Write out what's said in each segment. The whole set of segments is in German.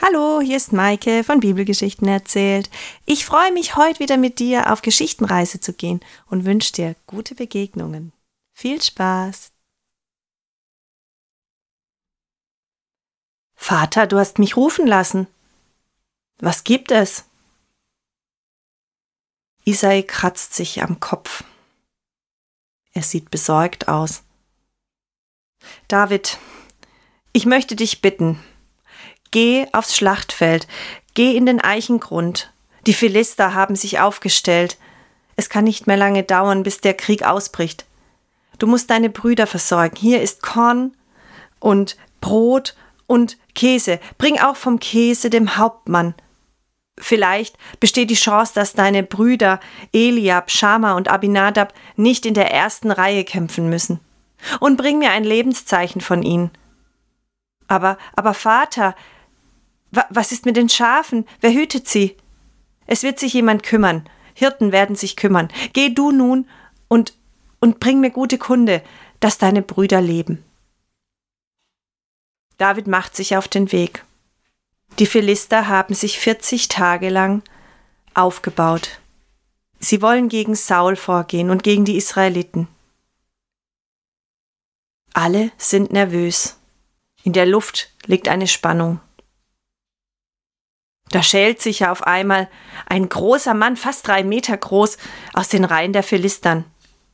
Hallo, hier ist Maike von Bibelgeschichten erzählt. Ich freue mich, heute wieder mit dir auf Geschichtenreise zu gehen und wünsche dir gute Begegnungen. Viel Spaß! Vater, du hast mich rufen lassen. Was gibt es? Isai kratzt sich am Kopf. Er sieht besorgt aus. David, ich möchte dich bitten. Geh aufs Schlachtfeld, geh in den Eichengrund. Die Philister haben sich aufgestellt. Es kann nicht mehr lange dauern, bis der Krieg ausbricht. Du musst deine Brüder versorgen. Hier ist Korn und Brot und Käse. Bring auch vom Käse dem Hauptmann. Vielleicht besteht die Chance, dass deine Brüder Eliab, Schama und Abinadab nicht in der ersten Reihe kämpfen müssen. Und bring mir ein Lebenszeichen von ihnen. Aber Vater, was ist mit den Schafen? Wer hütet sie? Es wird sich jemand kümmern. Hirten werden sich kümmern. Geh du nun und bring mir gute Kunde, dass deine Brüder leben. David macht sich auf den Weg. Die Philister haben sich 40 Tage lang aufgebaut. Sie wollen gegen Saul vorgehen und gegen die Israeliten. Alle sind nervös. In der Luft liegt eine Spannung. Da schält sich auf einmal ein großer Mann, fast 3 Meter groß, aus den Reihen der Philistern.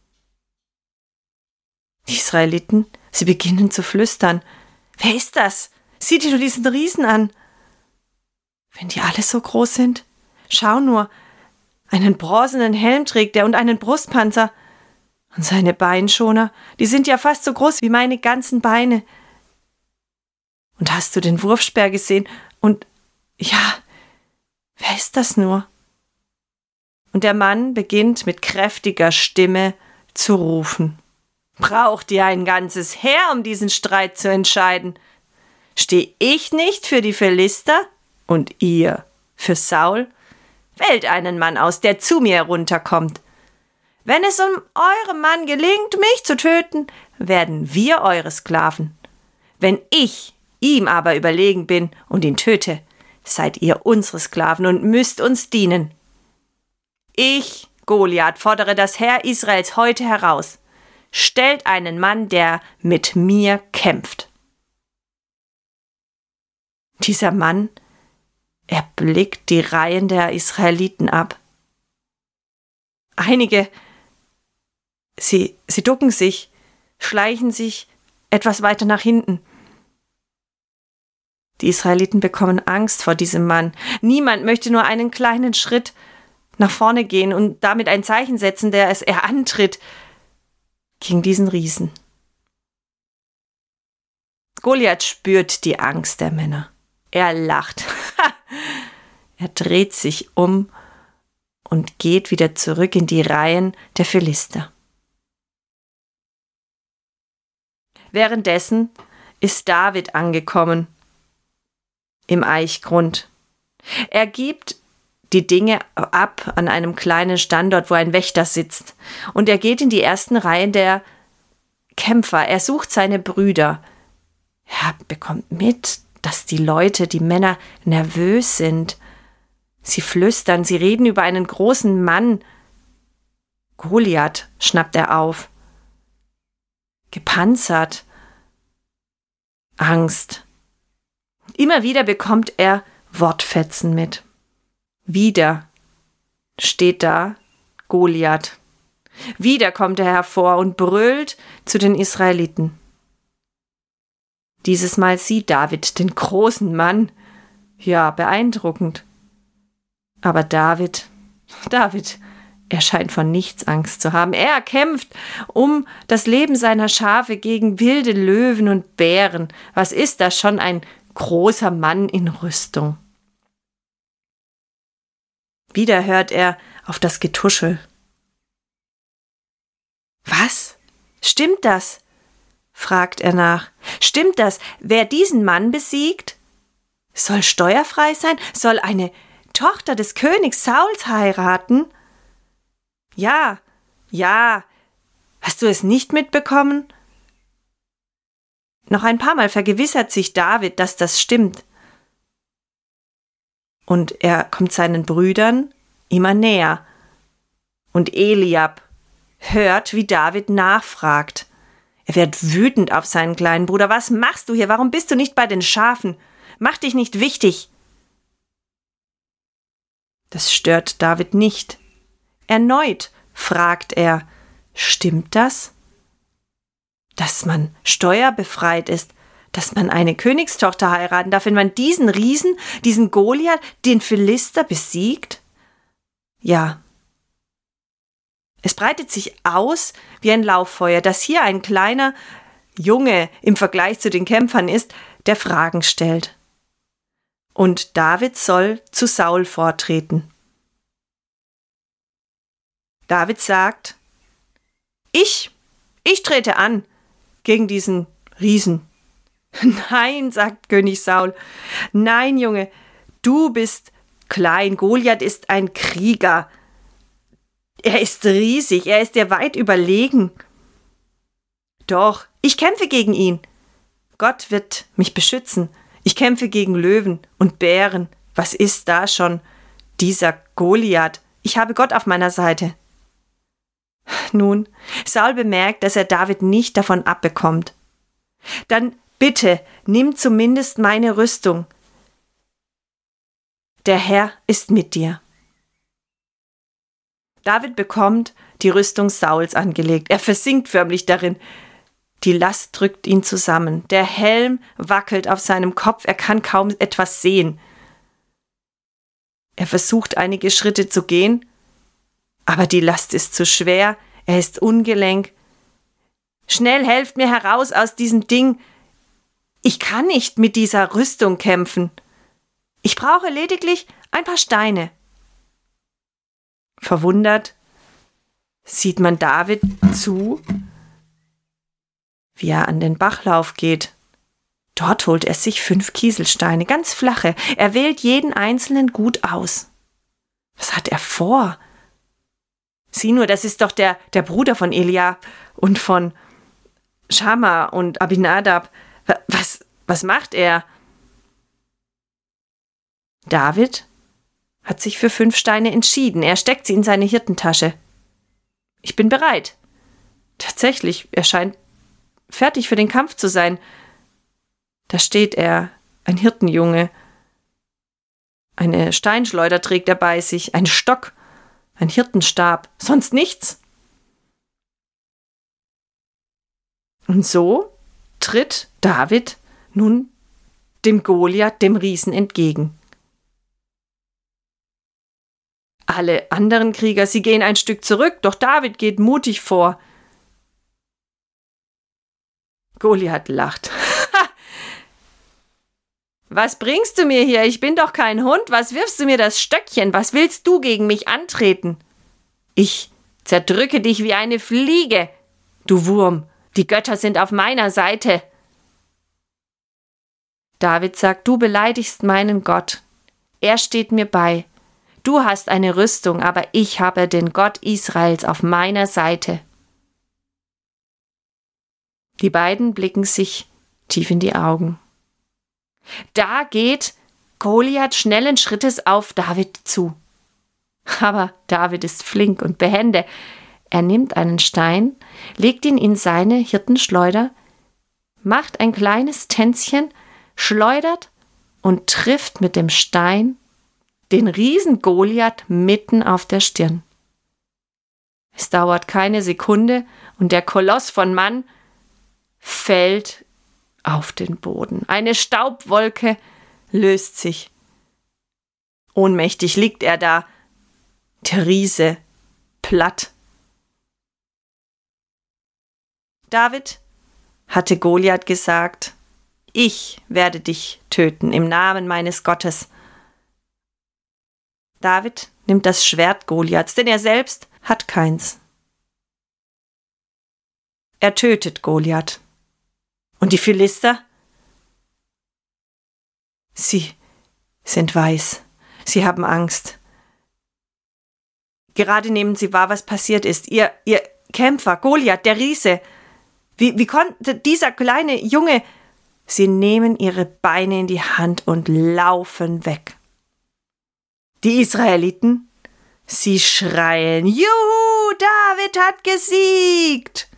Die Israeliten, sie beginnen zu flüstern. Wer ist das? Sieh dir nur diesen Riesen an. Wenn die alle so groß sind? Schau nur, einen bronzenen Helm trägt er und einen Brustpanzer. Und seine Beinschoner, die sind ja fast so groß wie meine ganzen Beine. Und hast du den Wurfspeer gesehen? Und ja, wer ist das nur? Und der Mann beginnt mit kräftiger Stimme zu rufen. Braucht ihr ein ganzes Heer, um diesen Streit zu entscheiden? Stehe ich nicht für die Philister und ihr für Saul? Wählt einen Mann aus, der zu mir herunterkommt. Wenn es eurem Mann gelingt, mich zu töten, werden wir eure Sklaven. Wenn ich ihm aber überlegen bin und ihn töte, seid ihr unsere Sklaven und müsst uns dienen. Ich, Goliath, fordere das Heer Israels heute heraus. Stellt einen Mann, der mit mir kämpft. Dieser Mann, er blickt die Reihen der Israeliten ab. Einige, sie ducken sich, schleichen sich etwas weiter nach hinten. Die Israeliten bekommen Angst vor diesem Mann. Niemand möchte nur einen kleinen Schritt nach vorne gehen und damit ein Zeichen setzen, der er antritt gegen diesen Riesen. Goliath spürt die Angst der Männer. Er lacht. Er dreht sich um und geht wieder zurück in die Reihen der Philister. Währenddessen ist David angekommen im Eichgrund. Er gibt die Dinge ab an einem kleinen Standort, wo ein Wächter sitzt. Und er geht in die ersten Reihen der Kämpfer. Er sucht seine Brüder. Er bekommt mit, dass die Leute, die Männer, nervös sind. Sie flüstern, sie reden über einen großen Mann. Goliath schnappt er auf. Gepanzert. Angst. Immer wieder bekommt er Wortfetzen mit. Wieder steht da Goliath. Wieder kommt er hervor und brüllt zu den Israeliten. Dieses Mal sieht David den großen Mann. Ja, beeindruckend. Aber David, er scheint vor nichts Angst zu haben. Er kämpft um das Leben seiner Schafe gegen wilde Löwen und Bären. Was ist das schon, ein großer Mann in Rüstung? Wieder hört er auf das Getuschel. Was? Stimmt das? Fragt er nach. Stimmt das? Wer diesen Mann besiegt, soll steuerfrei sein? Soll eine Tochter des Königs Sauls heiraten? Ja. Hast du es nicht mitbekommen? Noch ein paar Mal vergewissert sich David, dass das stimmt. Und er kommt seinen Brüdern immer näher. Und Eliab hört, wie David nachfragt. Er wird wütend auf seinen kleinen Bruder. Was machst du hier? Warum bist du nicht bei den Schafen? Mach dich nicht wichtig. Das stört David nicht. Erneut fragt er, stimmt das? Dass man steuerbefreit ist, dass man eine Königstochter heiraten darf, wenn man diesen Riesen, diesen Goliath, den Philister besiegt? Ja. Es breitet sich aus wie ein Lauffeuer, dass hier ein kleiner Junge im Vergleich zu den Kämpfern ist, der Fragen stellt. Und David soll zu Saul vortreten. David sagt, ich trete an gegen diesen Riesen. Nein, sagt König Saul, nein, Junge, du bist klein, Goliath ist ein Krieger. Er ist riesig, er ist dir weit überlegen. Doch, ich kämpfe gegen ihn. Gott wird mich beschützen. Ich kämpfe gegen Löwen und Bären. Was ist da schon dieser Goliath? Ich habe Gott auf meiner Seite. Nun, Saul bemerkt, dass er David nicht davon abbekommt. Dann bitte, nimm zumindest meine Rüstung. Der Herr ist mit dir. David bekommt die Rüstung Sauls angelegt. Er versinkt förmlich darin. Die Last drückt ihn zusammen. Der Helm wackelt auf seinem Kopf. Er kann kaum etwas sehen. Er versucht, einige Schritte zu gehen, aber die Last ist zu schwer. Er ist ungelenk. Schnell, helft mir heraus aus diesem Ding. Ich kann nicht mit dieser Rüstung kämpfen. Ich brauche lediglich ein paar Steine. Verwundert sieht man David zu, wie er an den Bachlauf geht. Dort holt er sich 5 Kieselsteine, ganz flache. Er wählt jeden einzelnen gut aus. Was hat er vor? Sieh nur, das ist doch der Bruder von Eliab und von Schamma und Abinadab. Was macht er? David hat sich für 5 Steine entschieden. Er steckt sie in seine Hirtentasche. Ich bin bereit. Tatsächlich, er scheint fertig für den Kampf zu sein. Da steht er, ein Hirtenjunge. Eine Steinschleuder trägt er bei sich, einen Stock, ein Hirtenstab, sonst nichts. Und so tritt David nun dem Goliath, dem Riesen, entgegen. Alle anderen Krieger, sie gehen ein Stück zurück, doch David geht mutig vor. Goliath lacht. Was bringst du mir hier? Ich bin doch kein Hund. Was wirfst du mir das Stöckchen? Was willst du gegen mich antreten? Ich zerdrücke dich wie eine Fliege, du Wurm. Die Götter sind auf meiner Seite. David sagt, du beleidigst meinen Gott. Er steht mir bei. Du hast eine Rüstung, aber ich habe den Gott Israels auf meiner Seite. Die beiden blicken sich tief in die Augen. Da geht Goliath schnellen Schrittes auf David zu. Aber David ist flink und behende. Er nimmt einen Stein, legt ihn in seine Hirtenschleuder, macht ein kleines Tänzchen, schleudert und trifft mit dem Stein den Riesen Goliath mitten auf der Stirn. Es dauert keine Sekunde und der Koloss von Mann fällt auf den Boden. Eine Staubwolke löst sich. Ohnmächtig liegt er da, der Riese, platt. David hatte Goliath gesagt, ich werde dich töten im Namen meines Gottes. David nimmt das Schwert Goliaths, denn er selbst hat keins. Er tötet Goliath. Und die Philister? Sie sind weiß. Sie haben Angst. Gerade nehmen sie wahr, was passiert ist. Ihr Kämpfer, Goliath, der Riese. Wie konnte dieser kleine Junge? Sie nehmen ihre Beine in die Hand und laufen weg. Die Israeliten, sie schreien, Juhu, David hat gesiegt!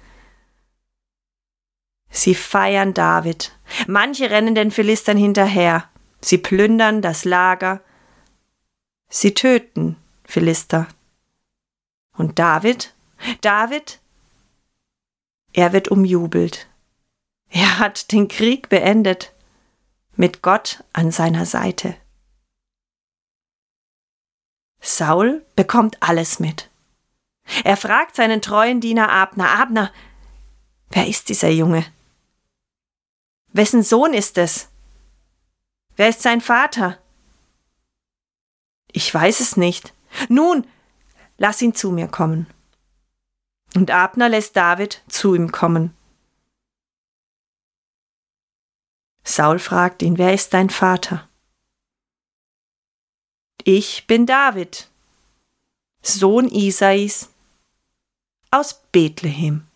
Sie feiern David. Manche rennen den Philistern hinterher. Sie plündern das Lager. Sie töten Philister. Und David, er wird umjubelt. Er hat den Krieg beendet, mit Gott an seiner Seite. Saul bekommt alles mit. Er fragt seinen treuen Diener Abner, Abner, wer ist dieser Junge? Wessen Sohn ist es? Wer ist sein Vater? Ich weiß es nicht. Nun, lass ihn zu mir kommen. Und Abner lässt David zu ihm kommen. Saul fragt ihn, wer ist dein Vater? Ich bin David, Sohn Isais aus Bethlehem.